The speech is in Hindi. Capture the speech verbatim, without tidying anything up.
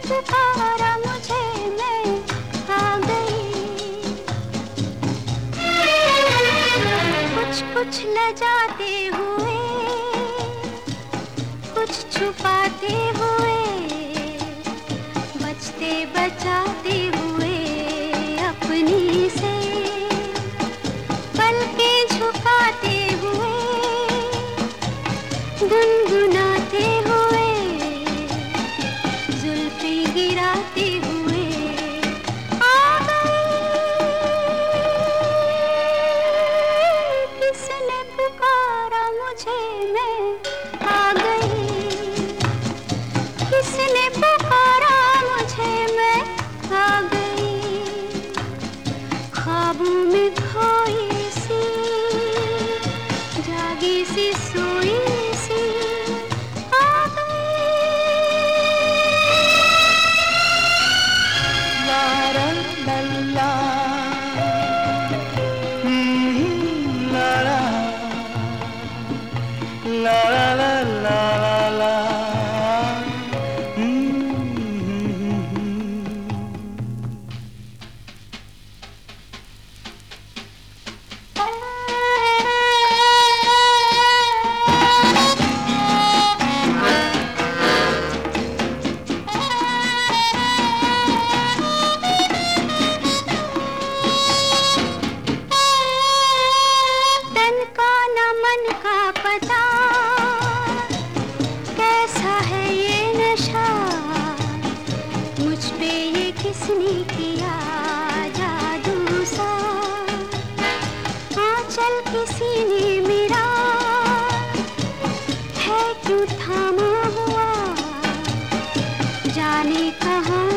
पुकारा मुझे, मैं आ गई। कुछ कुछ लजाते हुए, कुछ छुपाते हुए, बचते बचाते हुए अपनी से, पलकें झुकाते हुए, गुनगुनाते हुए, जुल्फें गिराते हुए आ गई। किसने पुकारा मुझे, मैं आ गई। किसने पुकारा मुझे, मैं आ गई। ख्वाबों में खोई सी, जागी सी, सोई सी आ गई। ला ला ला ला, हम्म, ला ला ला ला ला ला ला, पता कैसा है ये नशा, मुझ पे ये किसने किया जादू सा। आंचल किसी ने मेरा है क्यों थामा हुआ, जाने कहाँ